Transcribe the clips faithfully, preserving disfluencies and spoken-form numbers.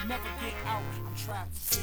never get out. I'm trapped.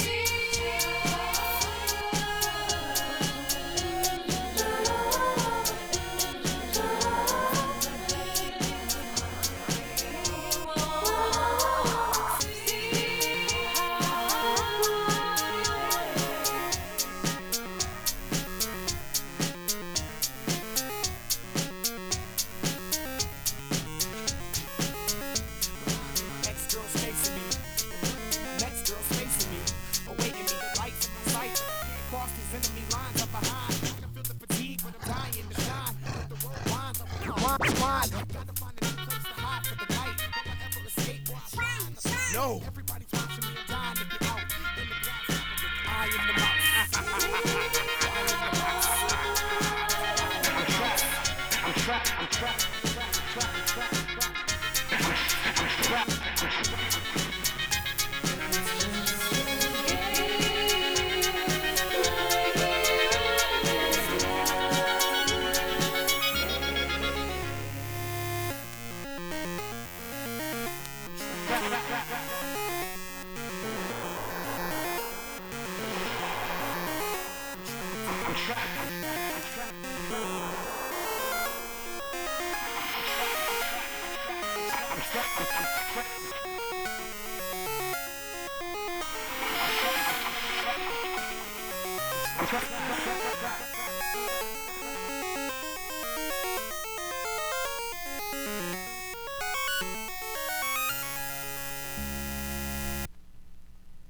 Enemy lines up behind. I can feel the fatigue, but I'm dying to shine. Let the world winds up. Wind, wind. Gotta find a new place to hide for the night. Will I ever escape? No. Everybody's watching me. I'm dying to get out. In the glass, I am the mouse. I am the mouse. I'm trapped. I'm trapped. I'm trapped. I'm trapped. I'm trapped. I'm trapped. I'm trapped. I'm trapped. I'm trapped. I'm trapped. I'm trapped. I'm trapped.